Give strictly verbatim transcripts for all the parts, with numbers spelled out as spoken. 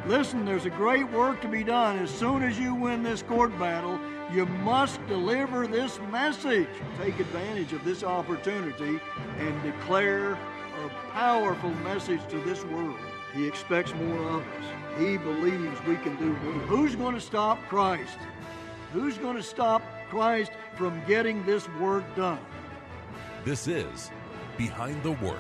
Listen, there's a great work to be done. As soon as you win this court battle, you must deliver this message. Take advantage of this opportunity and declare a powerful message to this world. He expects more of us. He believes we can do more. Who's going to stop Christ? Who's going to stop Christ from getting this work done? This is Behind the Work.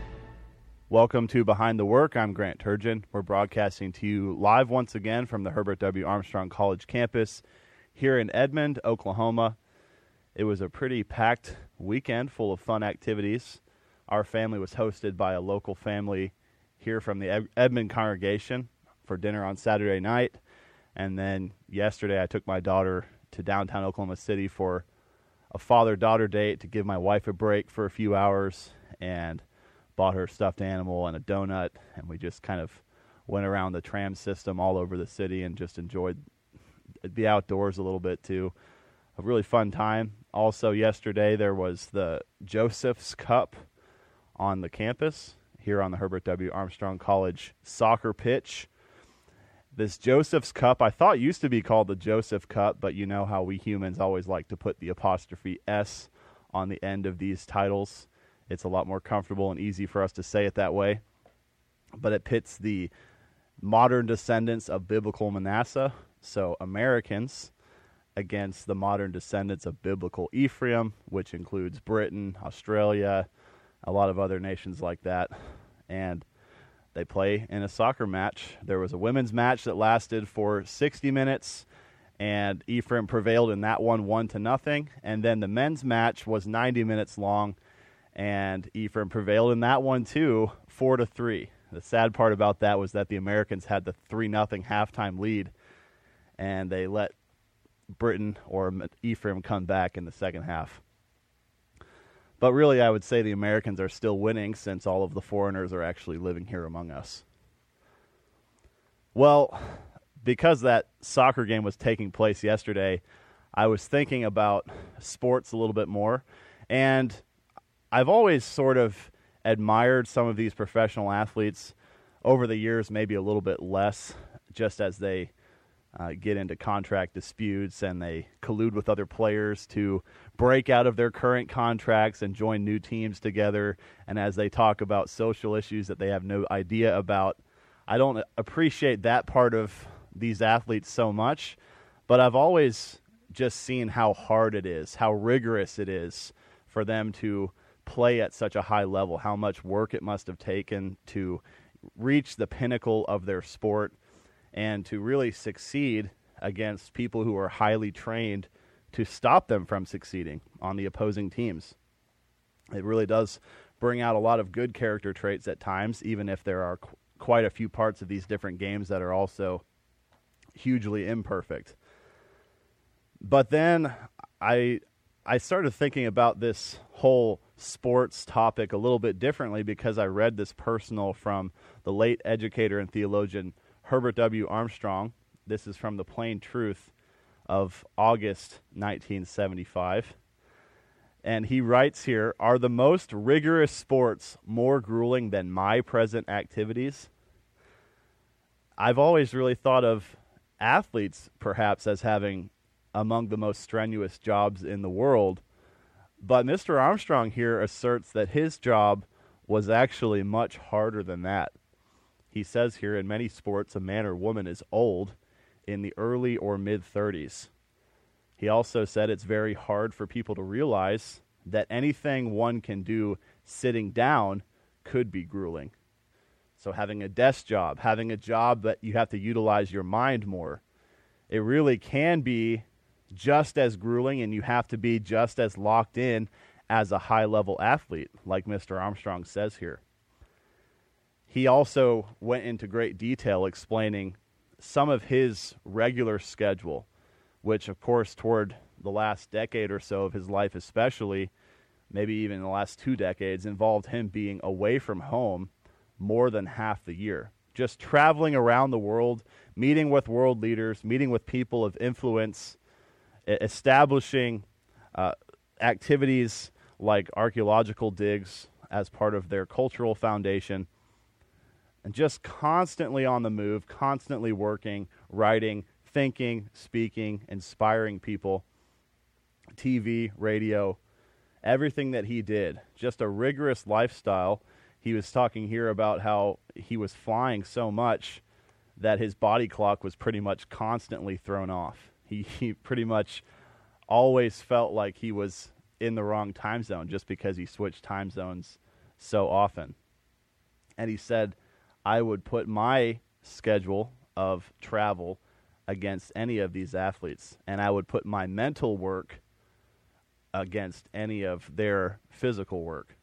Welcome to Behind the Work. I'm Grant Turgeon. We're broadcasting to you live once again from the Herbert W. Armstrong College campus here in Edmond, Oklahoma. It was a pretty packed weekend full of fun activities. Our family was hosted by a local family here from the Edmond congregation for dinner on Saturday night. And then yesterday I took my daughter to downtown Oklahoma City for a father-daughter date to give my wife a break for a few hours, and bought her a stuffed animal and a donut, and we just kind of went around the tram system all over the city and just enjoyed the outdoors a little bit too. A really fun time. Also yesterday there was the Joseph's Cup on the campus here on the Herbert W. Armstrong College soccer pitch. This Joseph's Cup I thought used to be called the Joseph Cup, but you know how we humans always like to put the apostrophe S on the end of these titles. It's a lot more comfortable and easy for us to say it that way. But it pits the modern descendants of biblical Manasseh, so Americans, against the modern descendants of biblical Ephraim, which includes Britain, Australia, a lot of other nations like that. And they play in a soccer match. There was a women's match that lasted for sixty minutes, and Ephraim prevailed in that one, one to nothing. And then the men's match was ninety minutes long, and Ephraim prevailed in that one too, four to three. The sad part about that was that the Americans had the three nothing halftime lead, and they let Britain or Ephraim come back in the second half. But really, I would say the Americans are still winning since all of the foreigners are actually living here among us. Well, because that soccer game was taking place yesterday, I was thinking about sports a little bit more, and I've always sort of admired some of these professional athletes over the years, maybe a little bit less, just as they uh, get into contract disputes and they collude with other players to break out of their current contracts and join new teams together. And as they talk about social issues that they have no idea about, I don't appreciate that part of these athletes so much, but I've always just seen how hard it is, how rigorous it is for them to play at such a high level, how much work it must have taken to reach the pinnacle of their sport and to really succeed against people who are highly trained to stop them from succeeding on the opposing teams. It really does bring out a lot of good character traits at times, even if there are qu- quite a few parts of these different games that are also hugely imperfect. But then I I started thinking about this whole sports topic a little bit differently because I read this personal from the late educator and theologian Herbert W. Armstrong. This is from The Plain Truth of August nineteen seventy-five. And he writes here, "Are the most rigorous sports more grueling than my present activities?" I've always really thought of athletes perhaps as having among the most strenuous jobs in the world. But Mister Armstrong here asserts that his job was actually much harder than that. He says here, in many sports, a man or woman is old in the early or mid-thirties. He also said it's very hard for people to realize that anything one can do sitting down could be grueling. So having a desk job, having a job that you have to utilize your mind more, it really can be just as grueling, and you have to be just as locked in as a high-level athlete, like Mister Armstrong says here. He also went into great detail explaining some of his regular schedule, which, of course, toward the last decade or so of his life especially, maybe even the last two decades, involved him being away from home more than half the year. Just traveling around the world, meeting with world leaders, meeting with people of influence, establishing uh, activities like archaeological digs as part of their cultural foundation. and just constantly on the move, constantly working, writing, thinking, speaking, inspiring people, T V, radio, everything that he did, just a rigorous lifestyle. He was talking here about how he was flying so much that his body clock was pretty much constantly thrown off. He, he pretty much always felt like he was in the wrong time zone just because he switched time zones so often. And he said, I would put my schedule of travel against any of these athletes, and I would put my mental work against any of their physical work.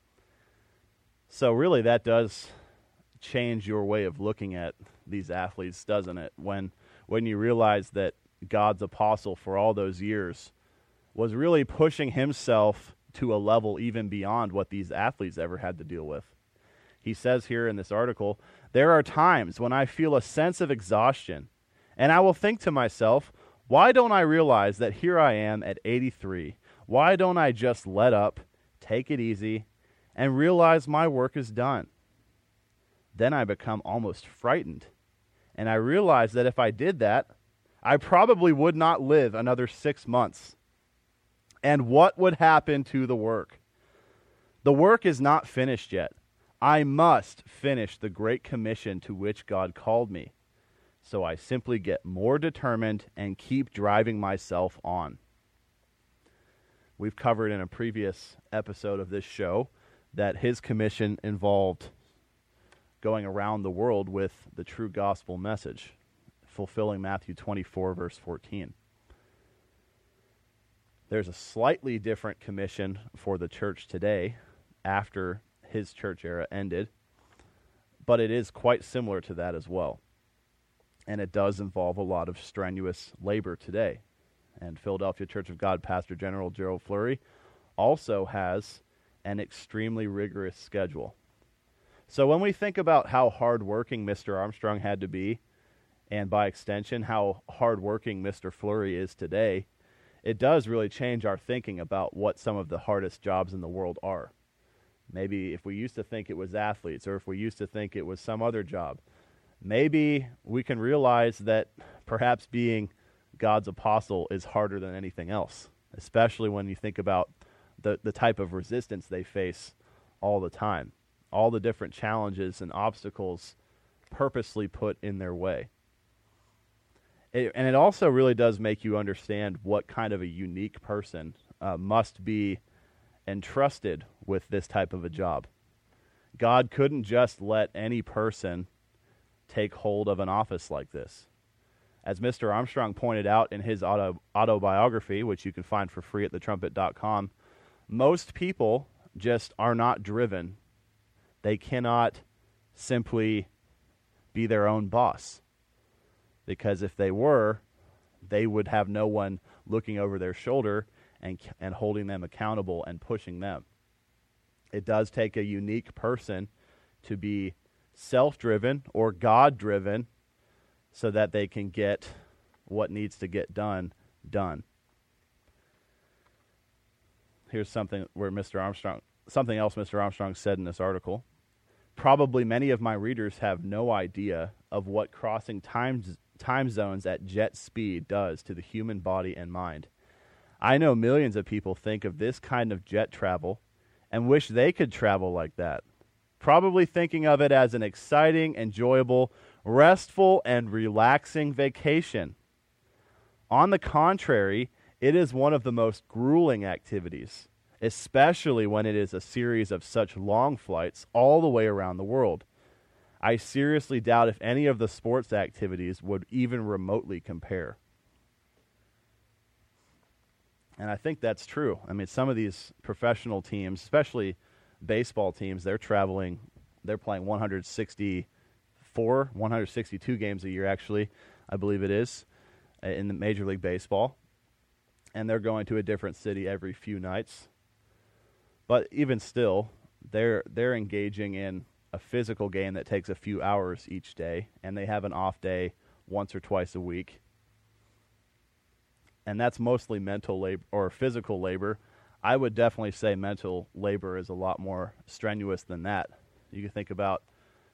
So really that does change your way of looking at these athletes, doesn't it? When when you realize that God's apostle for all those years was really pushing himself to a level even beyond what these athletes ever had to deal with. He says here in this article, there are times when I feel a sense of exhaustion, and I will think to myself, why don't I realize that here I am at eighty-three? Why don't I just let up, take it easy, and realize my work is done? Then I become almost frightened, and I realize that if I did that, I probably would not live another six months. And what would happen to the work? The work is not finished yet. I must finish the great commission to which God called me. So I simply get more determined and keep driving myself on. We've covered in a previous episode of this show that his commission involved going around the world with the true gospel message, fulfilling Matthew twenty-four, verse fourteen. There's a slightly different commission for the church today after his church era ended, but it is quite similar to that as well. And it does involve a lot of strenuous labor today. And Philadelphia Church of God Pastor General Gerald Flurry also has an extremely rigorous schedule. So when we think about how hardworking Mister Armstrong had to be, and by extension how hardworking Mister Flurry is today, it does really change our thinking about what some of the hardest jobs in the world are. Maybe if we used to think it was athletes, or if we used to think it was some other job, maybe we can realize that perhaps being God's apostle is harder than anything else, especially when you think about the, the type of resistance they face all the time, all the different challenges and obstacles purposely put in their way. It, and it also really does make you understand what kind of a unique person uh, must be entrusted with this type of a job. God couldn't just let any person take hold of an office like this. As Mister Armstrong pointed out in his auto, autobiography, which you can find for free at the trumpet dot com, most people just are not driven. They cannot simply be their own boss. Because if they were, they would have no one looking over their shoulder and and holding them accountable and pushing them. It does take a unique person to be self-driven or God-driven so that they can get what needs to get done, done. Here's something where Mister Armstrong, something else Mister Armstrong said in this article. Probably many of my readers have no idea of what crossing time, time zones at jet speed does to the human body and mind. I know millions of people think of this kind of jet travel and wish they could travel like that, probably thinking of it as an exciting, enjoyable, restful, and relaxing vacation. On the contrary, it is one of the most grueling activities, especially when it is a series of such long flights all the way around the world. I seriously doubt if any of the sports activities would even remotely compare. And I think that's true. I mean, some of these professional teams, especially baseball teams, they're traveling, they're playing one hundred sixty-four, one hundred sixty-two games a year, actually, I believe it is, in the Major League Baseball. And they're going to a different city every few nights. But even still, they're they're engaging in a physical game that takes a few hours each day, and they have an off day once or twice a week. And that's mostly mental labor or physical labor. I would definitely say mental labor is a lot more strenuous than that. You can think about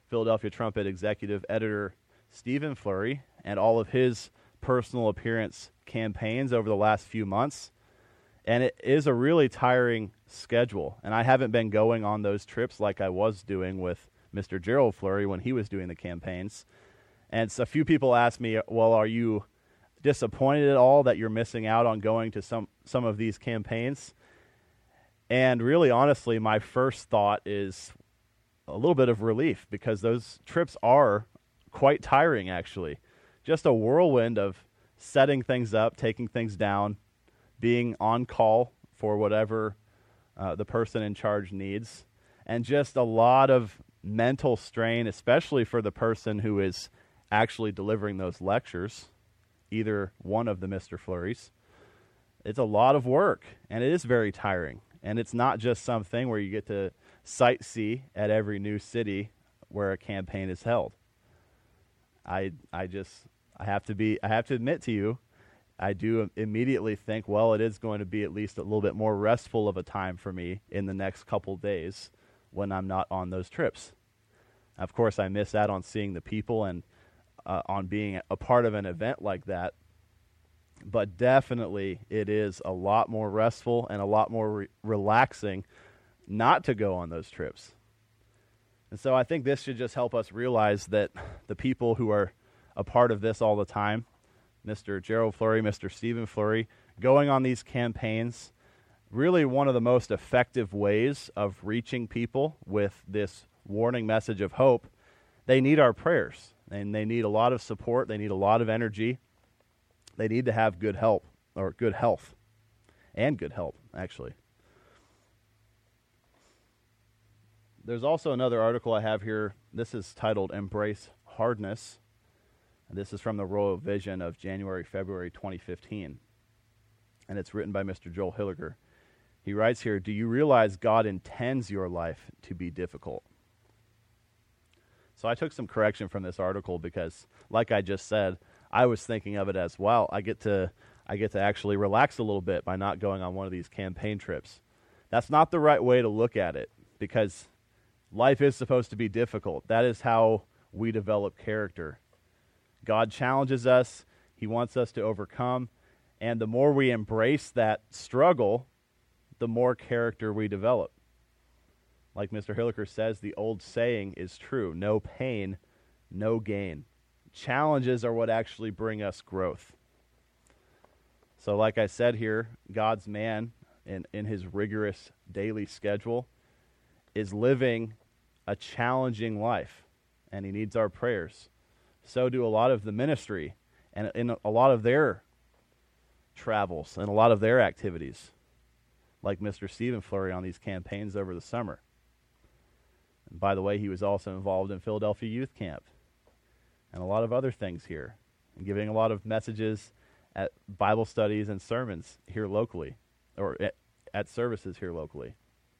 Philadelphia Trumpet executive editor Stephen Flurry and all of his personal appearance campaigns over the last few months. And it is a really tiring schedule. And I haven't been going on those trips like I was doing with Mister Gerald Flurry when he was doing the campaigns. And so a few people ask me, well, are you disappointed at all that you're missing out on going to some, some of these campaigns? And really, honestly, my first thought is a little bit of relief, because those trips are quite tiring, actually. Just a whirlwind of setting things up, taking things down, being on call for whatever uh, the person in charge needs, and just a lot of mental strain, especially for the person who is actually delivering those lectures, either one of the Mister Flurries. It's a lot of work, and it is very tiring. And it's not just something where you get to sightsee at every new city where a campaign is held. I I just I have to be I have to admit to you, I do immediately think, well, it is going to be at least a little bit more restful of a time for me in the next couple days when I'm not on those trips. Of course, I miss out on seeing the people and uh, on being a part of an event like that. But definitely it is a lot more restful and a lot more re- relaxing not to go on those trips. And so I think this should just help us realize that the people who are a part of this all the time, Mister Gerald Flurry, Mister Stephen Flurry, going on these campaigns, really one of the most effective ways of reaching people with this warning message of hope. They need our prayers, and they need a lot of support. They need a lot of energy. They need to have good help, or good health, and good help, actually. There's also another article I have here. This is titled Embrace Hardness. And this is from the Royal Vision of January, February twenty fifteen. And it's written by Mister Joel Hilliger. He writes here, do you realize God intends your life to be difficult? So I took some correction from this article because, like I just said, I was thinking of it as, well, I get to I get to actually relax a little bit by not going on one of these campaign trips. That's not the right way to look at it, because life is supposed to be difficult. That is how we develop character. God challenges us. He wants us to overcome. And the more we embrace that struggle, the more character we develop. Like Mister Hilliker says, the old saying is true: no pain, no gain. Challenges are what actually bring us growth. So like I said here, God's man in, in his rigorous daily schedule is living a challenging life, and he needs our prayers. So do a lot of the ministry and in a lot of their travels and a lot of their activities, like Mister Stephen Flurry on these campaigns over the summer. And by the way, he was also involved in Philadelphia Youth Camp and a lot of other things here, and giving a lot of messages at Bible studies and sermons here locally, or at, at services here locally.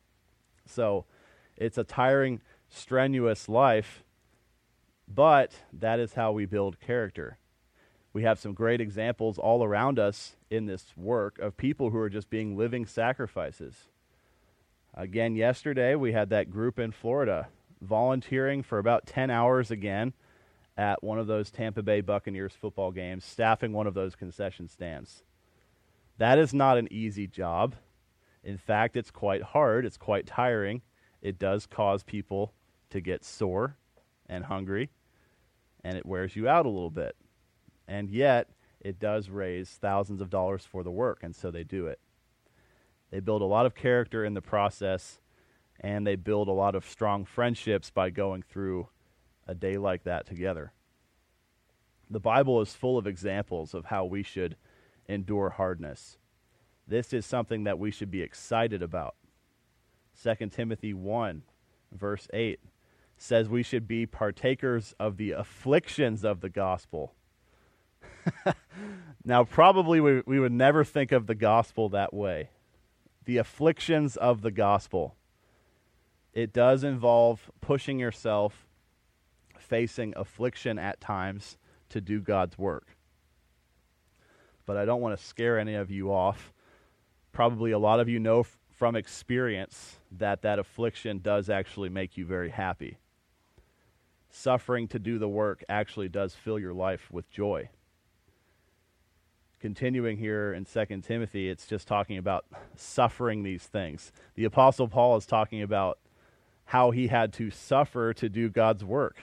So it's a tiring, strenuous life, but that is how we build character. We have some great examples all around us in this work of people who are just being living sacrifices. Again, yesterday we had that group in Florida volunteering for about ten hours again at one of those Tampa Bay Buccaneers football games, staffing one of those concession stands. That is not an easy job. In fact, it's quite hard. It's quite tiring. It does cause people to get sore and hungry, and it wears you out a little bit. And yet, it does raise thousands of dollars for the work, and so they do it. They build a lot of character in the process, and they build a lot of strong friendships by going through a day like that together. The Bible is full of examples of how we should endure hardness. This is something that we should be excited about. Second Timothy one, verse eight, says we should be partakers of the afflictions of the gospel. Now, probably we, we would never think of the gospel that way. The afflictions of the gospel. It does involve pushing yourself, facing affliction at times to do God's work. But I don't want to scare any of you off. Probably a lot of you know f- from experience that that affliction does actually make you very happy. suffering to do the work actually does fill your life with joy. Continuing here in Second Timothy, it's just talking about suffering these things. The Apostle Paul is talking about how he had to suffer to do God's work.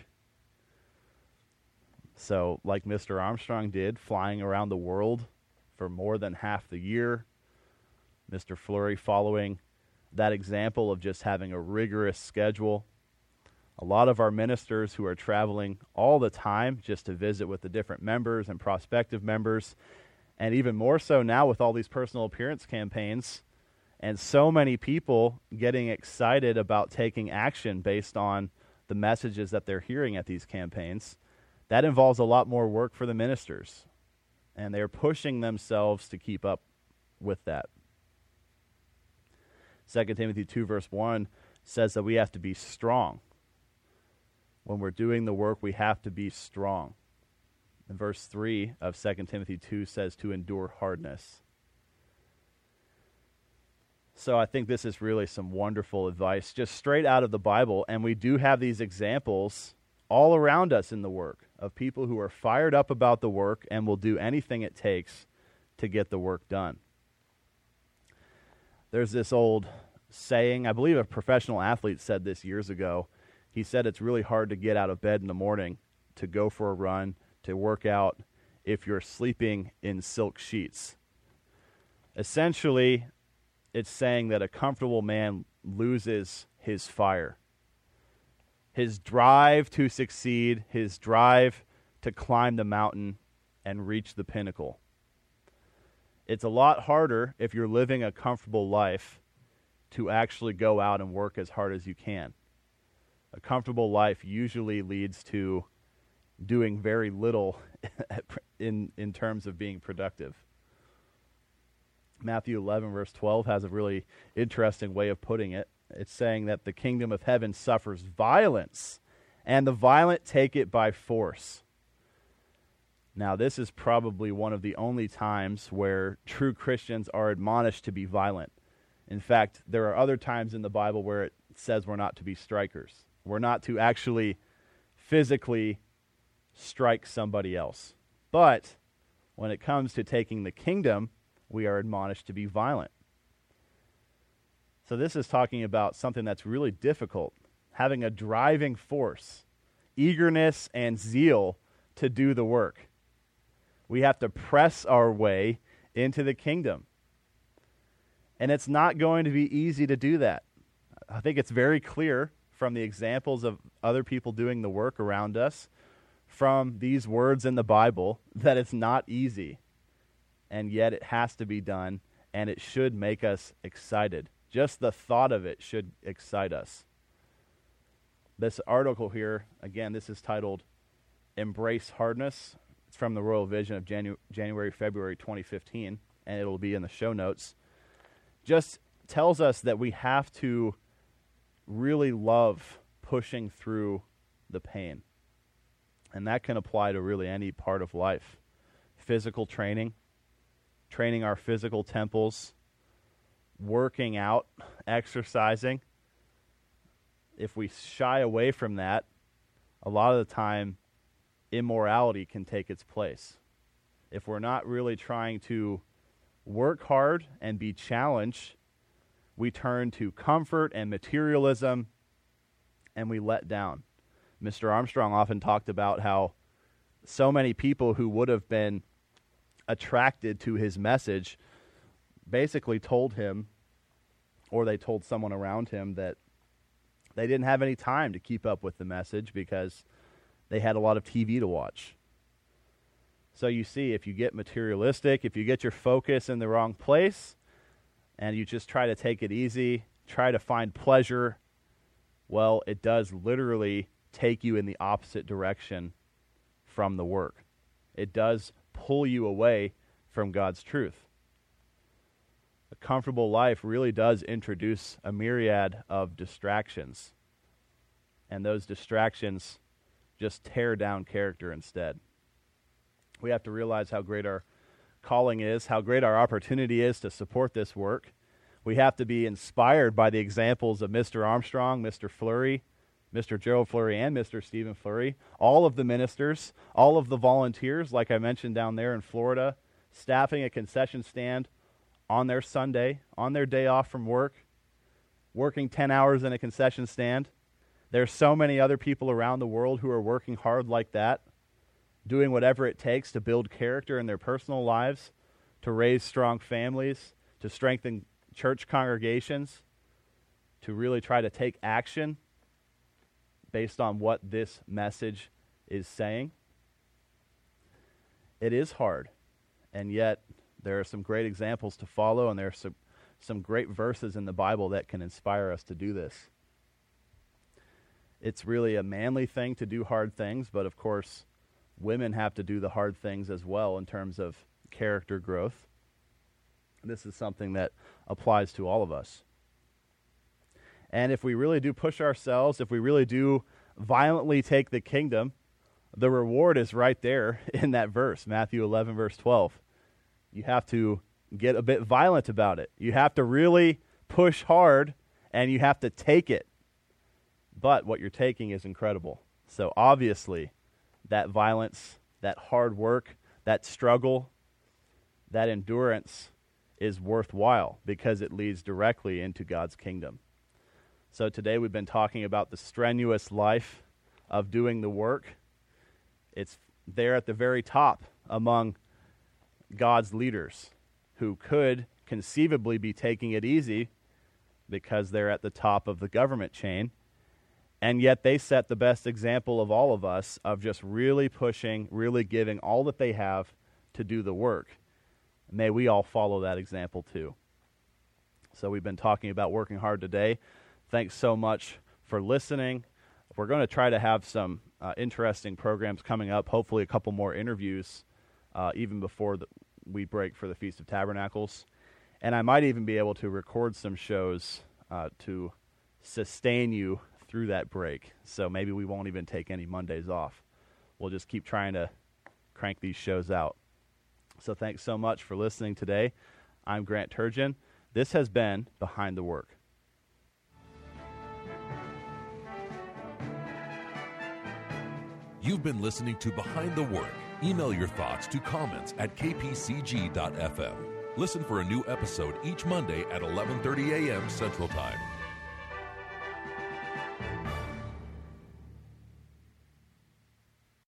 So, like Mister Armstrong did, flying around the world for more than half the year, Mister Fleury following that example of just having a rigorous schedule. A lot of our ministers who are traveling all the time just to visit with the different members and prospective members, and even more so now with all these personal appearance campaigns, and so many people getting excited about taking action based on the messages that they're hearing at these campaigns. That involves a lot more work for the ministers, and they're pushing themselves to keep up with that. Second Timothy two verse one says that we have to be strong. When we're doing the work, we have to be strong. And verse three of Second Timothy two says to endure hardness. So I think this is really some wonderful advice, just straight out of the Bible. And we do have these examples all around us in the work of people who are fired up about the work and will do anything it takes to get the work done. There's this old saying, I believe a professional athlete said this years ago. He said it's really hard to get out of bed in the morning to go for a run, to work out, if you're sleeping in silk sheets. Essentially, it's saying that a comfortable man loses his fire. His drive to succeed, his drive to climb the mountain and reach the pinnacle. It's a lot harder if you're living a comfortable life to actually go out and work as hard as you can. A comfortable life usually leads to doing very little in in terms of being productive. Matthew eleven verse twelve has a really interesting way of putting it. It's saying that the kingdom of heaven suffers violence, and the violent take it by force. Now, this is probably one of the only times where true Christians are admonished to be violent. In fact, there are other times in the Bible where it says we're not to be strikers. We're not to actually physically strike somebody else. But when it comes to taking the kingdom, we are admonished to be violent. So this is talking about something that's really difficult, having a driving force, eagerness and zeal to do the work. We have to press our way into the kingdom. And it's not going to be easy to do that. I think it's very clear from the examples of other people doing the work around us, from these words in the Bible, that it's not easy. And yet it has to be done, and it should make us excited. Just the thought of it should excite us. This article here, again, this is titled Embrace Hardness. It's from the Royal Vision of Janu- January, February twenty fifteen, and it'll be in the show notes. Just tells us that we have to really love pushing through the pain. And that can apply to really any part of life. Physical training, training our physical temples, working out, exercising. If we shy away from that, a lot of the time, immorality can take its place. If we're not really trying to work hard and be challenged, we turn to comfort and materialism, and we let down. Mister Armstrong often talked about how so many people who would have been attracted to his message basically told him, or they told someone around him, that they didn't have any time to keep up with the message because they had a lot of T V to watch. So you see, if you get materialistic, if you get your focus in the wrong place, and you just try to take it easy, try to find pleasure, well, it does literally take you in the opposite direction from the work. It does pull you away from God's truth. A comfortable life really does introduce a myriad of distractions, and those distractions just tear down character instead. We have to realize how great our calling is, how great our opportunity is to support this work. We have to be inspired by the examples of Mister Armstrong, Mister Fleury, Mister Gerald Fleury and Mister Stephen Fleury, all of the ministers, all of the volunteers, like I mentioned down there in Florida, staffing a concession stand on their Sunday, on their day off from work, working ten hours in a concession stand. There's so many other people around the world who are working hard like that, doing whatever it takes to build character in their personal lives, to raise strong families, to strengthen church congregations, to really try to take action based on what this message is saying. It is hard, and yet there are some great examples to follow, and there are some, some great verses in the Bible that can inspire us to do this. It's really a manly thing to do hard things, but of course, women have to do the hard things as well in terms of character growth. This is something that applies to all of us. And if we really do push ourselves, if we really do violently take the kingdom, the reward is right there in that verse, Matthew eleven, verse twelve. You have to get a bit violent about it. You have to really push hard, and you have to take it. But what you're taking is incredible. So obviously, that violence, that hard work, that struggle, that endurance is worthwhile because it leads directly into God's kingdom. So today we've been talking about the strenuous life of doing the work. It's there at the very top among God's leaders who could conceivably be taking it easy because they're at the top of the government chain. And yet they set the best example of all of us of just really pushing, really giving all that they have to do the work. May we all follow that example too. So we've been talking about working hard today. Thanks so much for listening. We're going to try to have some uh, interesting programs coming up, hopefully a couple more interviews uh, even before the, we break for the Feast of Tabernacles. And I might even be able to record some shows uh, to sustain you through that break. So maybe we won't even take any Mondays off. We'll just keep trying to crank these shows out. So thanks so much for listening today. I'm Grant Turgeon. This has been Behind the Work. You've been listening to Behind the Work. Email your thoughts to comments at k p c g dot f m. Listen for a new episode each Monday at eleven thirty a.m. Central Time.